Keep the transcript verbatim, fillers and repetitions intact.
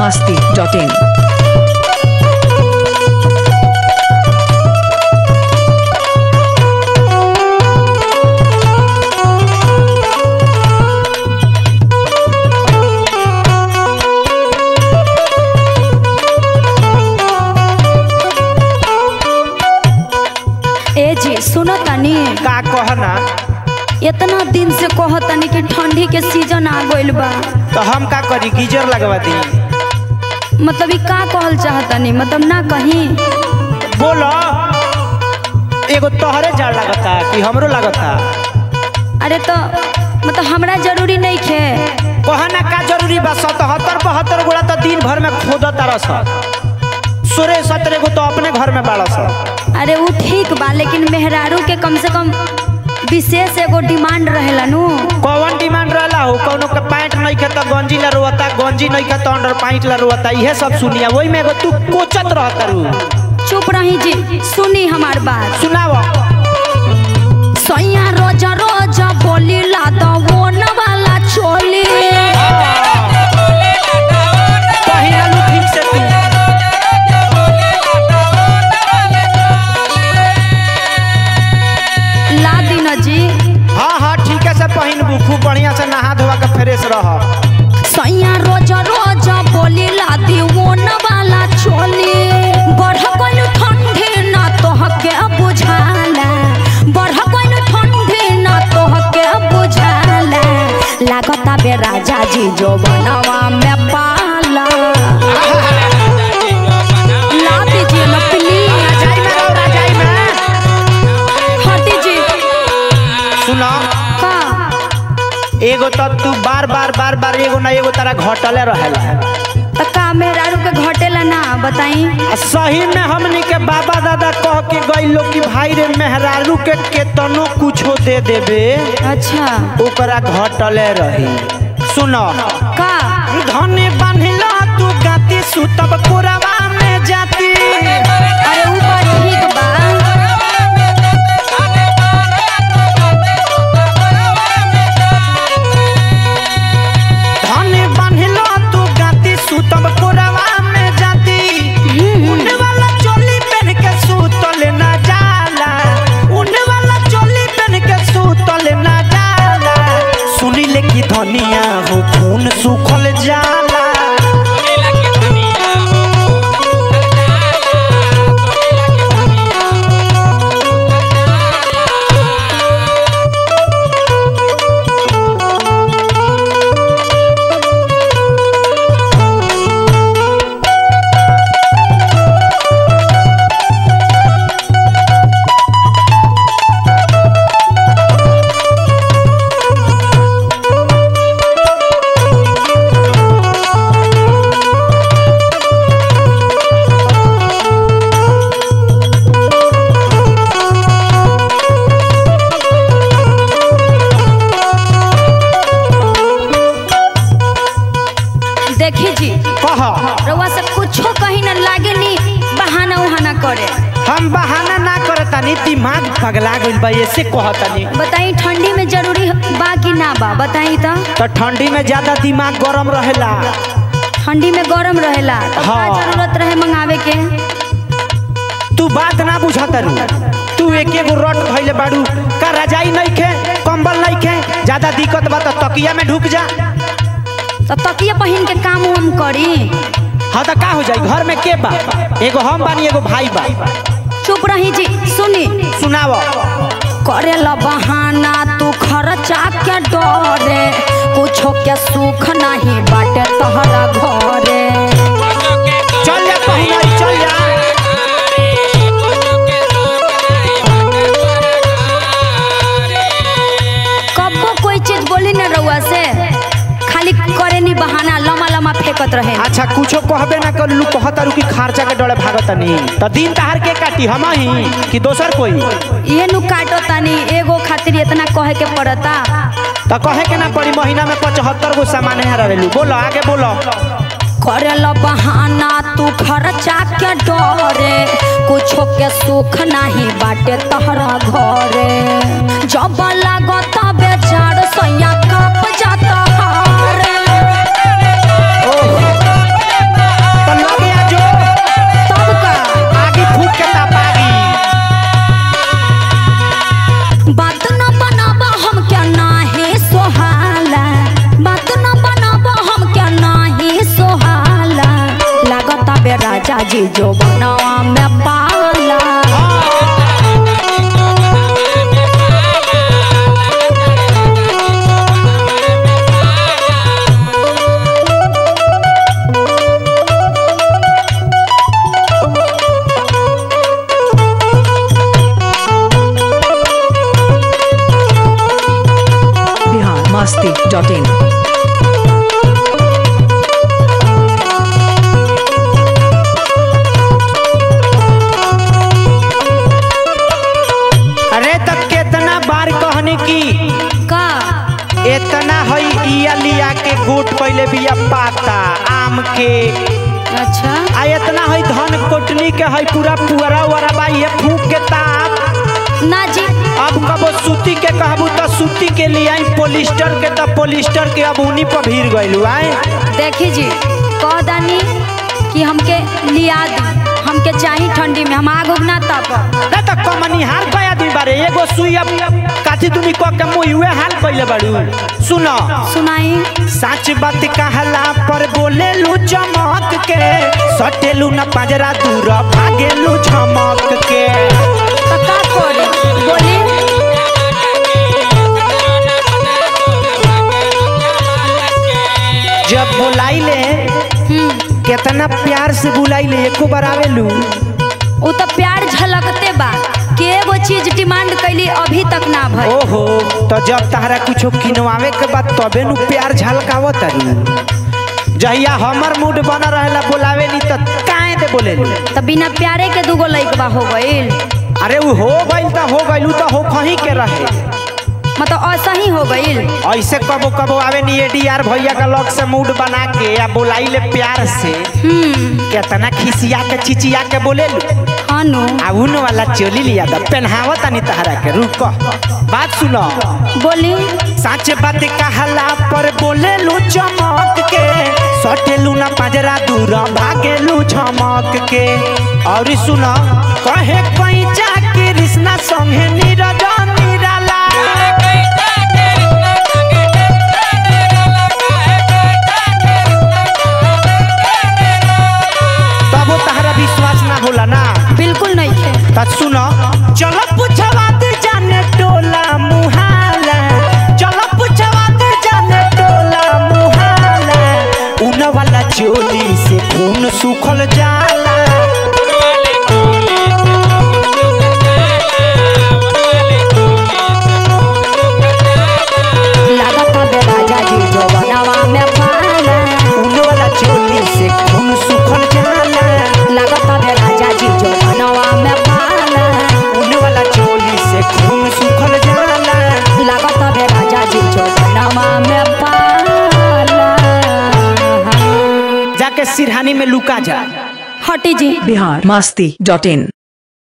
masti dot in. ए जी सुनो तनी का कहना इतना दिन से कहो तनी कि ठंडी के सीजन आ गइल बा तो हम का करी गीजर लगवा दी। मतलब ई का कहल चाहतनी मतलब ना कहीं बोलो एगो तोहरे जाड़ लगता कि हमरो लगता। अरे तो मतलब हमरा जरूरी नहीं खे कहना का जरूरी बा सतहत्तर बहत्तर गोड़ा तो दिन भर में खोद तरस सोलह सत्रह गो तो अपने घर में बाड़स। अरे वो ठीक बा लेकिन मेहरारू के कम से कम विशेष एगो डिमांड रहेला नु। कौन डिमांड रहला हो कोनो के पैंट नहीं के तो गंजी ला रोता गंजी नहीं के तो अंडर पैंट ला रोता इहे सब सुनिया वही में एगो तू कोचत रहत रू। चुप रही जी सुनी हमार बात सुनाओ सैया रोजा रोजा बोली ला तो वो न वाला चोली पहिरलू ठीक से तू ला दी न जी। हाँ हाँ ठीक है से पहिनबू खूब बढ़िया से नहा धोवा के फ्रेश रह। सैया रोजा रोजा बोली ला दी वो न वाला चोली बढ़ गइल ठंडी ना तोहके बुझाला बढ़ गइल ठंडी ना तोहके बुझाला लागता बे राजा जी जो बनवा में पाला ला दीजिए ना प्लीज राजाई में रहो राजाई में। हटी जी सुनो का एगो तो तू बार बार बार बार एगो ना एगो तारा घटले रहेला। त का मेहरारू के घटेला ना बताई। आ सही में हमनी के बाबा दादा कह के गई लोग कि भाई रे मेहरारू के केतनो कुछो दे देबे अच्छा ओकरा घटले रही। सुनो का धने बांधिला तू गाती सुतब कोरवा में जाती। अरे ऊपर ठीक बा धने बांधिला तू गाती सुतब कोरवा में जाती। ऊन वाला चोली पहन के सुतल ना जाला ऊन वाला चोली पहन के सुतल ना जाला। सुनी ले कि धनिया हो खून सुखल जाला। देखी जी कह रउआ से कुछो कहीं ना लागे नी बहाना उहाना करे। हम बहाना ना करतानी दिमाग पगला गइल बा ऐसे कहतानी। बताई ठंडी में जरूरी बा कि ना बा बताई तो। तो ठंडी में ज्यादा दिमाग गरम रहेला। ठंडी में गरम रहेला तो का हाँ। जरूरत रहे मंगावे के। तू बात ना बुझातरू तू एक एगो रट धइले बाड़ू का रजाई नहीं खे कंबल नहीं खे ज्यादा दिक्कत बा तो तकिया में ढुक जा। तो तकिया पहन के काम उम करी। हाँ तो का हो जाई घर में के बा एगो हम बानी एगो भाई बा। चुप रही जी सुनी सुनाव करेला बहाना तू खर्चा के डरे कुछो के सुख नहीं बाटे तहरा घरे। चल जा पहुना चल जा। कबो कोई चीज बोली ना रउआ से खाली करे नी बहाना लमा लमा फेंकत रहे। अच्छा कुछो कहबे ना कर लू कहतारू कि खर्चा के डरे भागतनी तो दिन तहार के काटी हम ही कि दोसर कोई। ये नु काटो तानी एगो खातिर इतना कहे के पड़ता। तो कहे के ना पड़ी महीना में पचहत्तर गो सामान है रहेलू। बोलो आगे बोलो करेला बहाना तू खर्चा के डरे कुछो के सुख नहीं बाटे तहरा घरे। जब लागत बेचार सैया कप जाता हारे। राजा जी जो बनवा में पाला। Bihar Masti dot in. अरे तब कितना बार कहने की का इतना हई इया लिया के गोट पहले बिया पाता आम के अच्छा आ इतना हई धन कोटनी के हई पूरा पुअरा वरा बा ये फूक के ताप। ना जी अब कबो सूती के कहबू तो सूती के लिए आई पोलिस्टर के तो पोलिस्टर के अब उन्हीं पर भीड़ गइलू आए। देखी जी कह दानी कि हमके लिया दी, हमके चाहिए ठंडी में, हम आग उगना तब ना तो कमनी हाल कया दी बारे एगो सुई अब काची तुनी को के मुई हुए हाल कइले बाड़ू। सुनो सुनाई। सच बात कहला पर बोले लू चमक के सटेलू न पाजरा दूर भागेलू झमक के। तो का करी बोली। जब बुलाइले हम्म कितना प्यार से बुलाइले एको बार आवेलू। वो तो प्यार झलकते बा कि एगो चीज डिमांड कैली अभी तक ना भई। ओहो तो जब तहरा कुछो किनवावे के बाद तबे नु प्यार झलकावत तारी। जहिया हमर मूड बना रहेला बोलावे नी त काहे दे बोले। तो बिना प्यारे के दूगो लइकबा हो गइल। अरे वो हो गइल त हो गइल त हो कहीं के रहे मतलब ऐसा ही हो गइल। ऐसे कबो कबो आवे नी एडीआर भैया का लग से मूड बना के या बोलाइले प्यार से हम्म कितना खिसिया के चिचिया के बोलेलू। हानु आ उन वाला चोली लिया दा पहनावत नहीं तहरा के। रुक बात सुनो बोली। सच बात कहला पर बोले लू चमक के सटेलू न पाजरा दूर भागेलू झमक के। और सुनो कहे कहीं जाके कृष्णा संगे नीरज निराला तब तहरा विश्वास ना होला ना। बिल्कुल नहीं थे। त सुनो चलो पूछवा दे जाने टोला मुहाला चलो पूछवा दे जाने टोला मुहाला उन वाला चोली से खून सूखल जाला। लागता बे राजा जी जो बनवा में पाला। उन वाला चोली से खून सूखल जाला। लागता बे राजा जी जो बनवा में पाला। उन वाला चोली से खून सूखल जाला। लागता बे राजा जी जो बनवा में पाला। जाके सिरहानी में लुका जा। हटी जी। बिहार मस्ती डॉट इन।